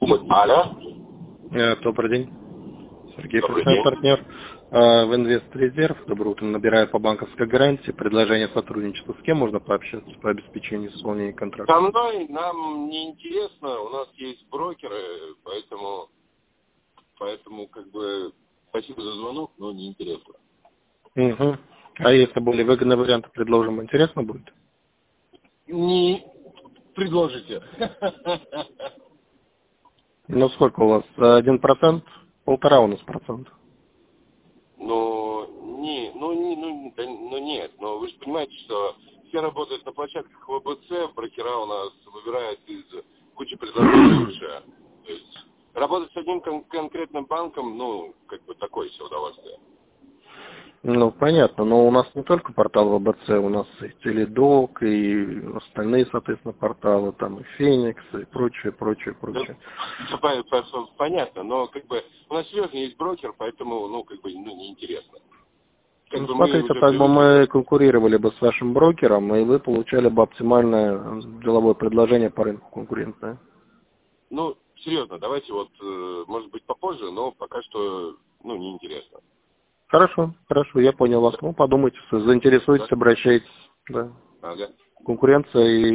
Алло. Добрый день. Сергей, Добрый простой день. партнер. В Инвест Резерв. Доброе утро. Набираю по банковской гарантии. Предложение сотрудничества. С кем можно пообщаться по обеспечению исполнения контракта? Со мной нам не интересно, у нас есть брокеры, поэтому как бы спасибо за звонок, но не интересно. Угу. А если более выгодные варианты предложим, интересно будет? Не предложите. Ну, сколько у вас? 1%? 1,5 у нас процент. Нет, но вы же понимаете, что все работают на площадках ВБЦ, брокера у нас выбирают из кучи предложений лучше. То есть работать с одним конкретным банком, как бы такое себе удовольствие. Ну, понятно, но у нас не только портал ВБЦ, у нас и Теледок, и остальные, соответственно, порталы, там и Феникс, и прочее. Понятно, но как бы у нас серьезно есть брокер, поэтому, неинтересно. Ну, Мы смотрите, уже так бы привыкли. мы конкурировали бы с вашим брокером, и вы получали бы оптимальное деловое предложение по рынку конкурентное. Серьезно, давайте может быть, попозже, но пока что, неинтересно. Хорошо, я понял вас. Да. Ну, подумайте, заинтересуйтесь, Да. обращайтесь. Да. Ага. Конкуренция и